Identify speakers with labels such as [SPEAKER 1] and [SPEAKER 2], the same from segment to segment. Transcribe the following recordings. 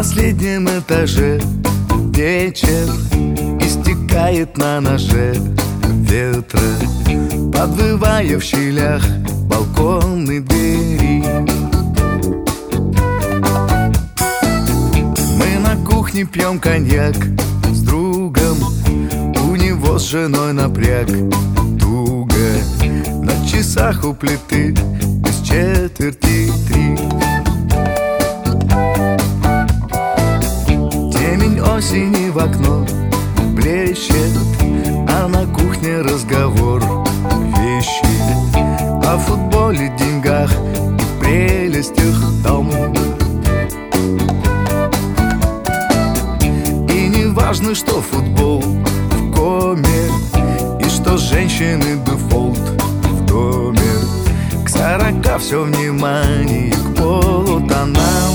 [SPEAKER 1] последнем этаже вечер истекает на ноже ветра, подвывая в щелях балконной двери. Мы на кухне пьем коньяк с другом, у него с женой напряг туго. На часах у плиты без четверти 3. Темень осени в окно блещет, а на кухне разговор вещи о футболе, деньгах и прелестях дома. И не важно, что футбол в коме, и что женщины дефолт в доме. К 40 все внимание к полутонам.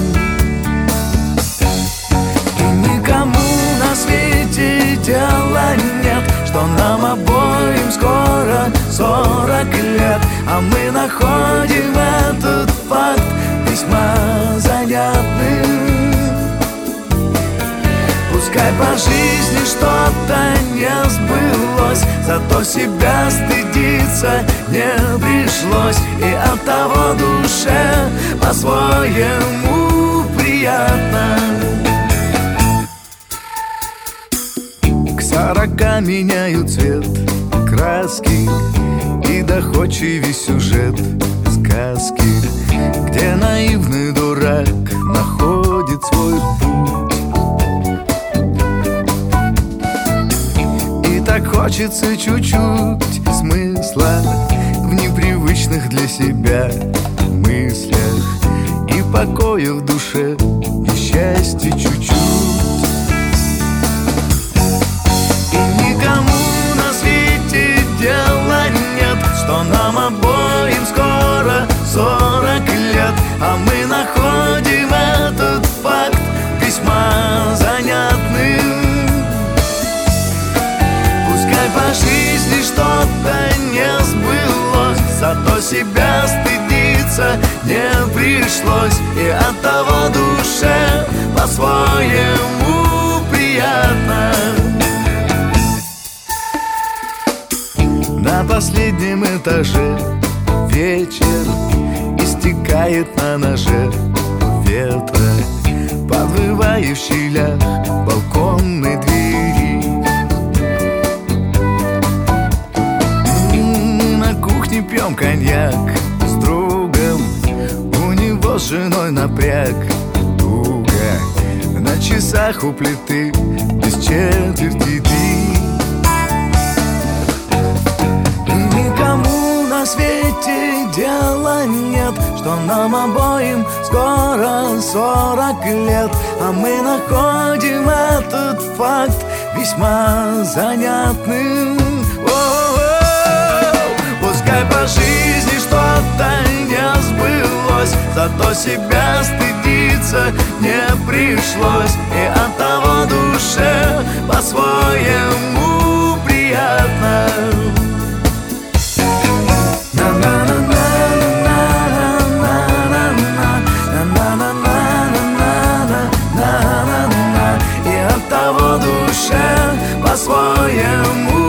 [SPEAKER 1] И никому на свете дела нет, что нам обоим скоро 40 лет, а мы находим этот факт весьма занятным. Пускай по жизни что-то не сбылось, зато себя стыдиться не пришлось, и оттого душе по-своему приятно. К 40 меняют цвет краски и доходчивый сюжет сказки, где наивный дурак находит свой путь. И так хочется чуть-чуть смысла в непривычных для себя мыслях, и покоя в душе, и счастья чуть-чуть. Что нам обоим скоро 40 лет, а мы находим этот факт весьма занятным. Пускай по жизни что-то не сбылось, зато себя стыдиться не пришлось, и оттого душе по-своему приятно. На последнем этаже вечер истекает на ноже ветра, подвывая в щелях балконной двери. Мы на кухне пьем коньяк с другом, у него с женой напряг туго. На часах у плиты без четверти 3. На свете дела нет, что нам обоим скоро 40 лет, а мы находим этот факт весьма занятным. Пускай по жизни что-то не сбылось, зато себя стыдиться не пришлось, и оттого душе по-своему приятно. И оттого душе по-своему